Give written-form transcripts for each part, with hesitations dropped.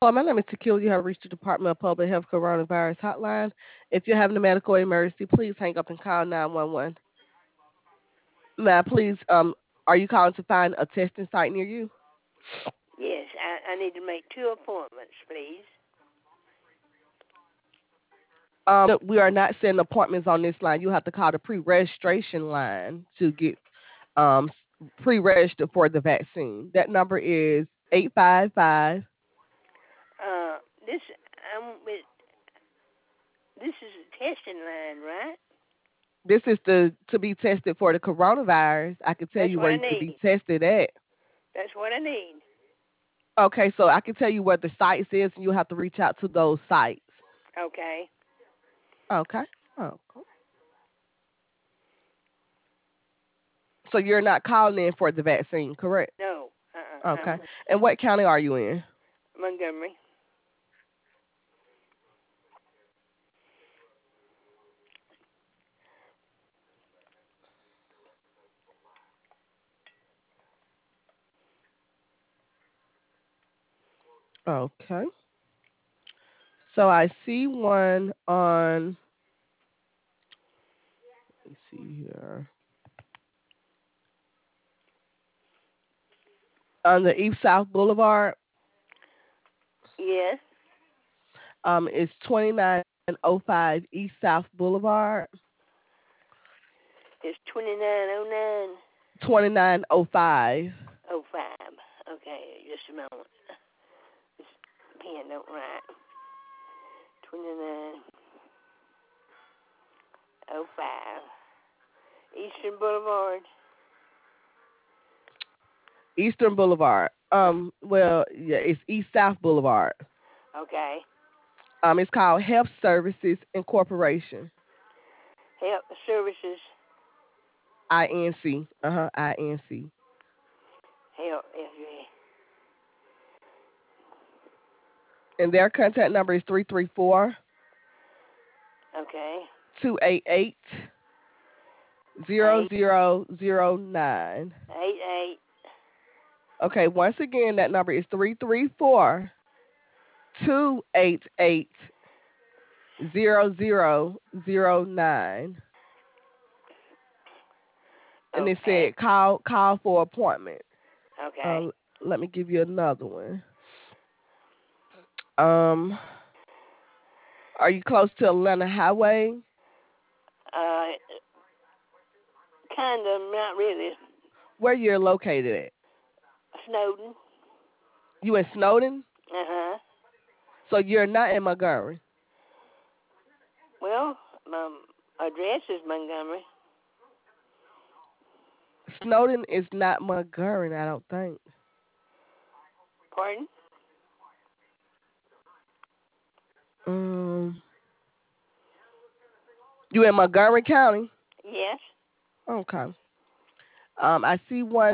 Hello, my name is Tequila. You have reached the Department of Public Health Coronavirus Hotline. If you're having a medical emergency, please hang up and call 911. Now, please, are you calling to find a testing site near you? Yes, I need to make 2 appointments, please. We are not setting appointments on this line. You have to call the pre-registration line to get pre-registered for the vaccine. That number is 855. This I'm with. This is a testing line, right? This is to be tested for the coronavirus. I can tell That's you what where I you could be need. tested at. That's what I need. Okay, so I can tell you where the sites is, and you have to reach out to those sites. Okay. Okay. Oh, so you're not calling in for the vaccine, correct? No. Okay. And what county are you in? Montgomery. Okay. So I see one on. Let me see here. On the East South Boulevard. Yes. It's 2905 East South Boulevard. It's 2909. 2905. 05. Okay, just a moment. This pen don't write. 2905. Eastern Boulevard. Eastern Boulevard. Well, yeah, it's East South Boulevard. Okay. It's called Health Services Incorporation. Health Services. INC. INC. Health. Yeah. And their contact number is 334 Okay. 288 Eight 0009. 88. Okay, once again, that number is 334 288 0009. And it Okay. said call for appointment. Okay. Let me give you another one. Um, are you close to Atlanta Highway? Uh, kind of, not really. Where you're located at? Snowden. You in Snowden? Uh-huh. So you're not in Montgomery. Well, my address is Montgomery. Snowden is not Montgomery, I don't think. Pardon? Um, you in Montgomery County? Yes. Okay. I see one.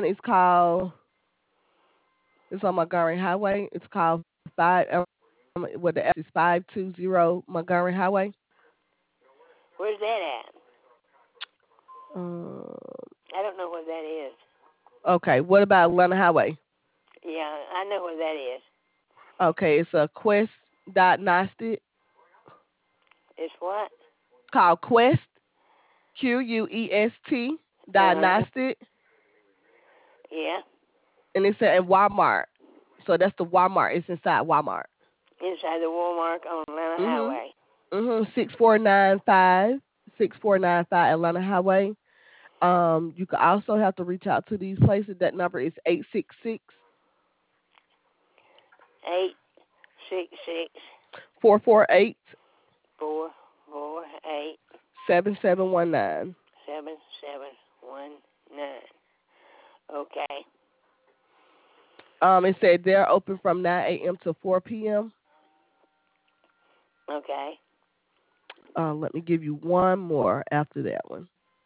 It's on Montgomery Highway. It's called with the address is 520 Montgomery Highway. Where's that at? Um, I don't know what that is. okay. What about Atlanta Highway? Yeah, I know what that is. Okay, it's a Quest Diagnostic. It's what? Called Quest QUEST Uh-huh. Diagnostic, Yeah. and it's in Walmart. So that's the Walmart. It's inside Walmart. Inside the Walmart on Atlanta Mhm. Highway. 6495 6495 Atlanta Highway. You could also have to reach out to these places. That number is 866 866 448 448 7719. 7719. Okay. It said they're open from 9 a.m. to 4 p.m. Okay. Let me give you one more after that one.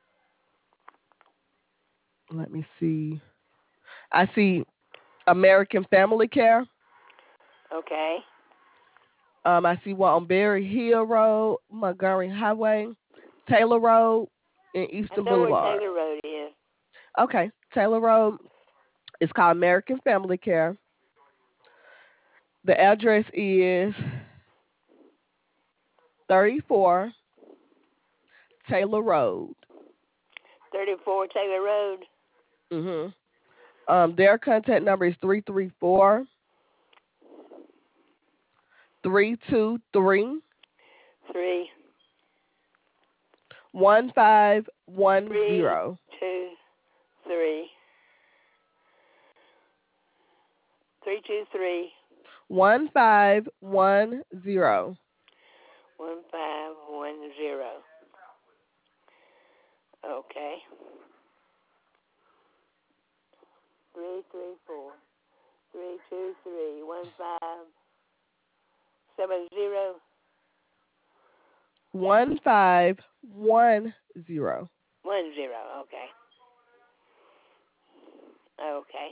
Let me see. I see American Family Care. Okay. I see one on Berry Hill Road, Montgomery Highway, Taylor Road, and I Eastern know where Boulevard. Taylor Road is. Okay, Taylor Road. It's called American Family Care. The address is 34 Taylor Road. 34 Taylor Road. Mhm. Their contact number is 334-323-1510. 323 323 1510. 1510. Okay. 334-323-1570. 1510. 10. Okay. Okay.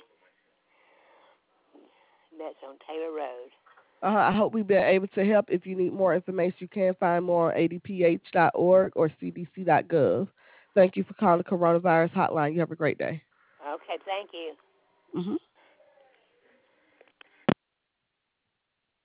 That's on Taylor Road. I hope we've been able to help. If you need more information, you can find more on adph.org or cdc.gov. Thank you for calling the Coronavirus Hotline. You have a great day. Okay, thank you. Mhm.